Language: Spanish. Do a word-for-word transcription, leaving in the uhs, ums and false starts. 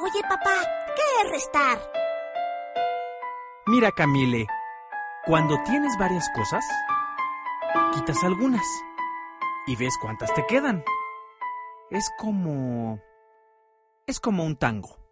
Oye, papá, ¿qué es restar? Mira, Camille, cuando tienes varias cosas, quitas algunas y ves cuántas te quedan. Es como... es como un tango.